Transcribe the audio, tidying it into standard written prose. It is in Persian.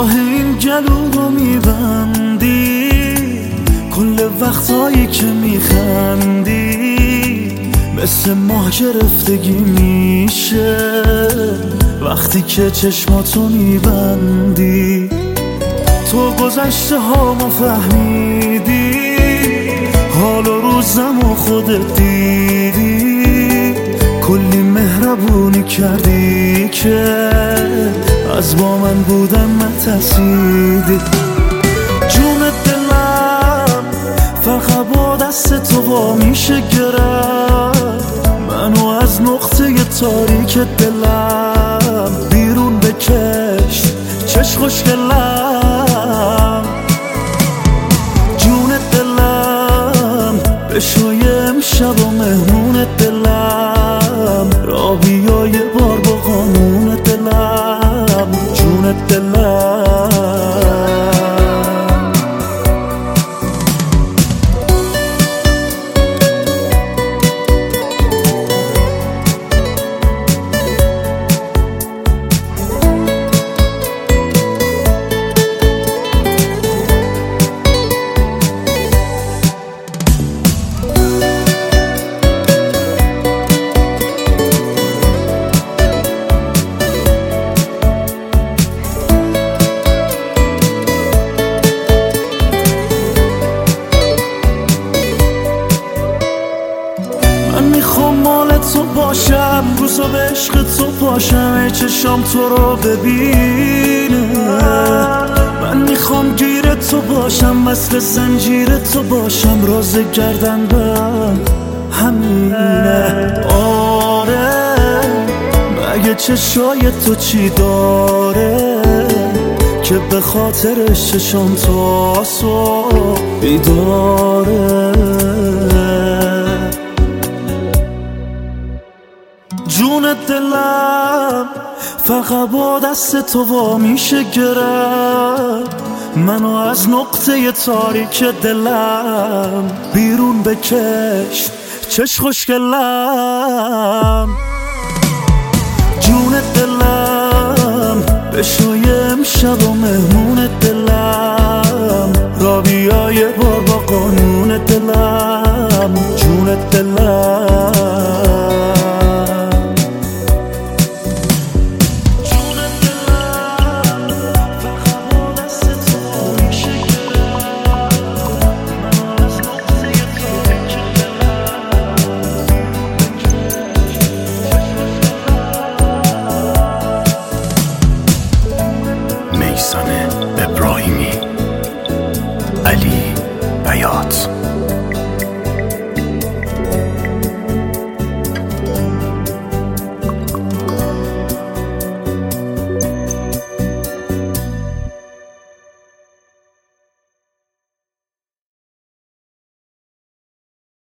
راه این گلو رو میبندی، کل وقتایی که میخندی مثل ماه گرفتگی میشه وقتی که چشماتو میبندی. تو گذشته هامو فهمیدی، حال و روزم و خودت دیدی، کلی مهربونی کردی که از با من بودن نترسیدی. جون دلم فقط با دست تو وا میشه گرفت، منو از نقطه تاریک دلم بیرون بکش چش خوشگلم. جون دلم بشوی امشب و مهمون دلم، را بیا یه بار با قانون دلم. جون دلم میخوام مال تو باشم، روزا به عشق تو باشم، ای چشام تو رو ببینه. من میخوام گیر تو باشم، مثل زنجیر تو باشم، راز گردن بند همینه. آره مگه چشای تو چی داره که به خاطرش چشام تو صبح بیداره. جون دلم فقط با دست تو وا میشه گرفت، منو از نقطه تاریک دلم بیرون بکش چش خوشگلم. جون دلم بشوی امشب و مهمون